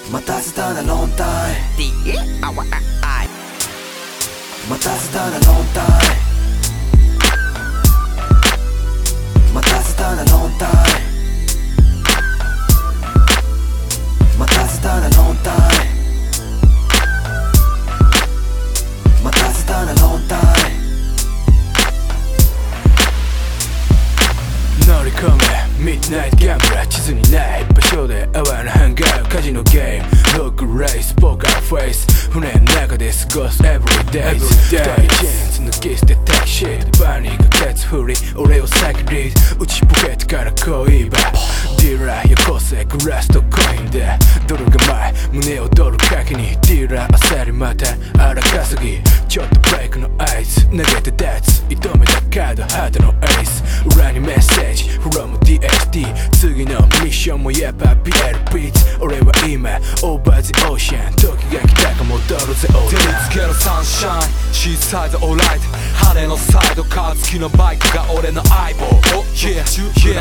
待たせたな long time 待たせたな long time 待たせたな long time 待たせたな long time 待たせたな long time 乗り込めミッドナイトギャンブラー地図にない場所で泡の半顔カジノゲームロックレースポーカーフェイス船の中で過ごす everyday 二人チェーンズ抜き捨てタクシーバーニーがケツ振り俺をサイクリード内ポケットからこう言えばディーラーよこせグラスとコインでドルが前胸をドルかけにディーラー焦りまた荒稼ぎちょっとブレイクの合図投げてダーツ射止めたカードハートのエース裏にメッセージ from DSD 次のミッションもやっぱ BL ビーツ俺は今 over the ocean 時が来たか戻るぜ照りつけるサンシャインシーサイドオーライト羽のサイドカー付きのバイクが俺の相棒 Oh yeah yeah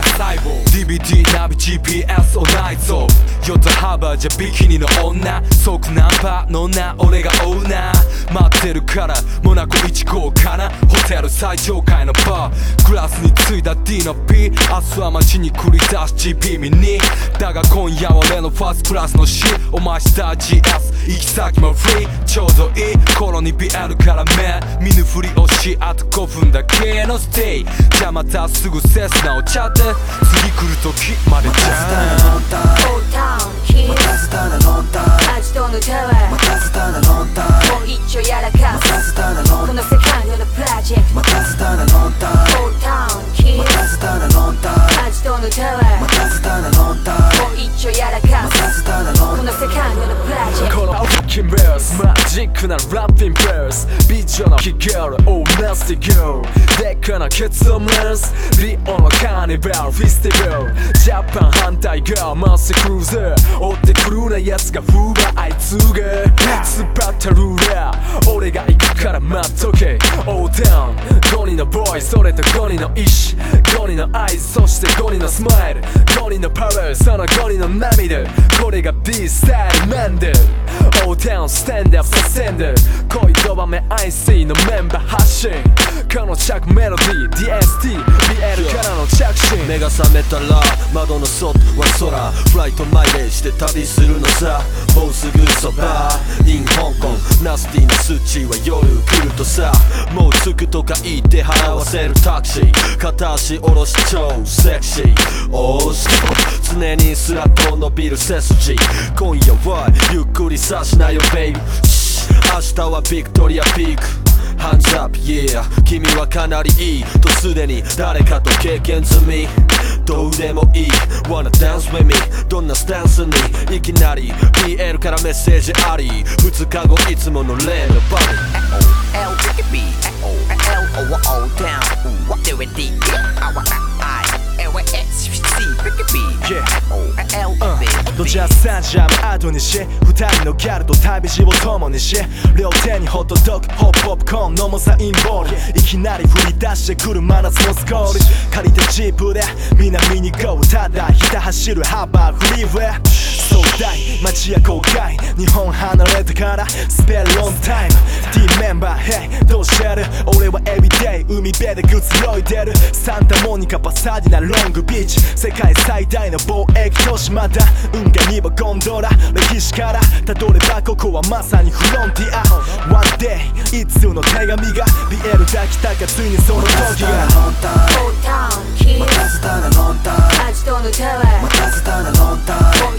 DVD ナビ GPS をないぞヨタ幅じゃビキニの女即ナンパの女俺が追うな待ってるからモナコ1号かなホテル最上階のバーグラスについた D の P 明日は街に繰り出す GP 見にだが今夜は俺のファーストクラスの C お前した GS 行き先もフリーちょうどいい頃に BL から目見ぬふりをしあと5分だけのステイじゃあまたすぐセスナをちゃって次来る時までじゃん待たせたな long time 味とのタワー待たせたな long time もう一丁やらか待たせたな long time この世界のプロジェクト待たせたな long time オールタウンキー待たせたな long time 味とのタワー待たせたな long time もう一丁やらか待たせたな long time この世界のプロジェクトこのフッキンベースマジックなラッピングベース美女のキーガールオーナスティギャルでっかなケツを蒸らすリオのカーニバルフェスティバルジャパン反対側マスクルーザー追ってくるな奴が風はあいつがスパッタルーラー俺が行くから待っとけオーダウン5人のボーイそれと5人の意志5人の愛そして5人のスマイル5人のパワーその5人の涙これが B スタイルメンデルオーダウンスタンダップサセンダー恋ドバメ IC のメンバー発信この着メロディー DST BL からの着信目が覚めたら窓の外は空フライトマイレージで旅するのさもうすぐそば in 香港ナスティなスチは夜来るとさもう着くとか言って払わせるタクシー片足下ろし超セクシーおーし常にスラッと伸びる背筋今夜はゆっくりさしなよベイビー明日はビクトリアピークHands up, yeah 君はかなりいいとすでに誰かと経験済みどうでもいい Wanna dance with me どんなスタンスにいきなり BL からメッセージあり2日後いつもの例のバディ L Ricky B L O O down What do it D Our I L S C Ricky B L B ドジャースタジアム後にし二人のギャルと旅路を共にし両手にホットドッグホップポップコーンのもサインボールいきなり降り出してくる真夏のスコール借りてジープで南に GO ただひた走るハーバーフリーウェイ壮大街や郊外日本離れてからスペルロンタイム Team メンバー Hey どうしてる俺はエビデイ海辺でくつろいでるサンタモニカパサディナロングビーチ世界最大の貿易都市まだ運河にはゴンドラ歴史からたどればここはまさにフロンティア One day 一通の手紙が BL 抱きたかついにその時がオールタウンキー待たせたな long time 味とのタワー待たせたな long time